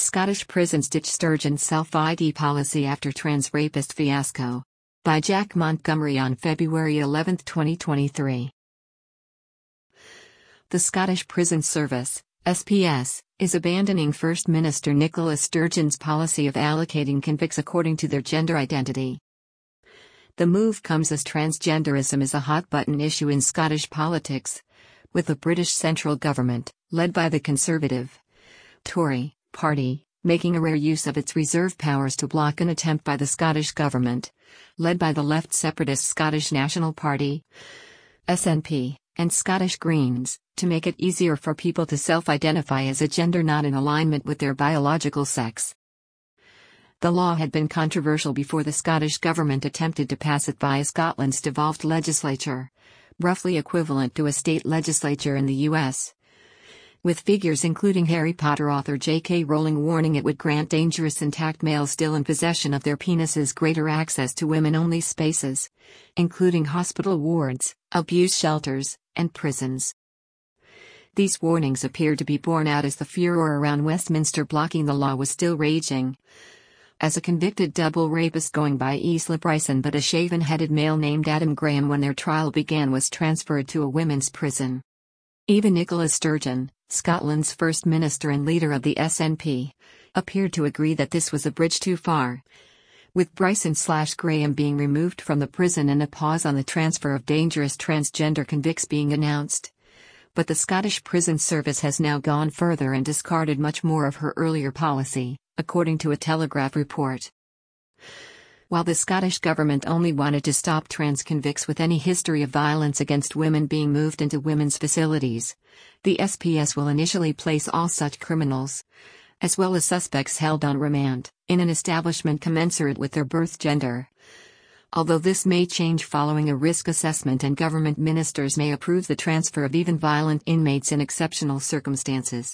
Scottish prisons ditch Sturgeon's self-ID policy after trans rapist fiasco. By Jack Montgomery on February 11, 2023. The Scottish Prison Service, SPS, is abandoning First Minister Nicola Sturgeon's policy of allocating convicts according to their gender identity. The move comes as transgenderism is a hot-button issue in Scottish politics, with the British central government, led by the Conservative Tory Party, making a rare use of its reserve powers to block an attempt by the Scottish government, led by the left separatist Scottish National Party, SNP, and Scottish Greens, to make it easier for people to self-identify as a gender not in alignment with their biological sex. The law had been controversial before the Scottish government attempted to pass it via Scotland's devolved legislature, roughly equivalent to a state legislature in the US. With figures including Harry Potter author J.K. Rowling warning it would grant dangerous intact males still in possession of their penises greater access to women-only spaces, including hospital wards, abuse shelters, and prisons. These warnings appeared to be borne out as the furor around Westminster blocking the law was still raging. As a convicted double rapist going by Isla Bryson but a shaven-headed male named Adam Graham when their trial began was transferred to a women's prison. Even Nicola Sturgeon, Scotland's First Minister and leader of the SNP, appeared to agree that this was a bridge too far. With Bryson/Graham being removed from the prison and a pause on the transfer of dangerous transgender convicts being announced. But the Scottish Prison Service has now gone further and discarded much more of her earlier policy, according to a Telegraph report. While the Scottish government only wanted to stop trans convicts with any history of violence against women being moved into women's facilities, the SPS will initially place all such criminals, as well as suspects held on remand, in an establishment commensurate with their birth gender. Although this may change following a risk assessment and government ministers may approve the transfer of even violent inmates in exceptional circumstances.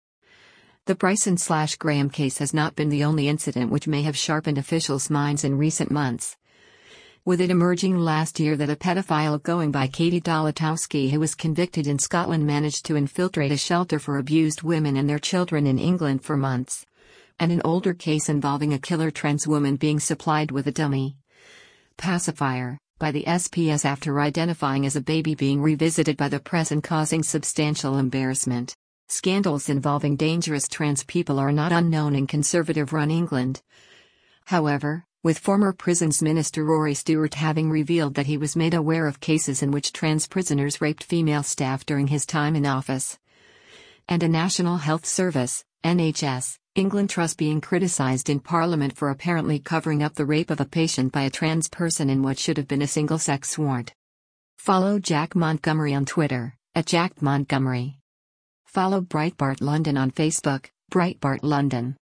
The Bryson/Graham case has not been the only incident which may have sharpened officials' minds in recent months. With it emerging last year that a pedophile going by Katie Dolotowski who was convicted in Scotland managed to infiltrate a shelter for abused women and their children in England for months. And an older case involving a killer trans woman being supplied with a dummy pacifier by the SPS after identifying as a baby being revisited by the press and causing substantial embarrassment. Scandals involving dangerous trans people are not unknown in conservative-run England. However, with former Prisons Minister Rory Stewart having revealed that he was made aware of cases in which trans prisoners raped female staff during his time in office, and a National Health Service, NHS, England trust being criticised in Parliament for apparently covering up the rape of a patient by a trans person in what should have been a single-sex ward. Follow Jack Montgomery on Twitter, @JackMontgomery. Follow Breitbart London on Facebook, Breitbart London.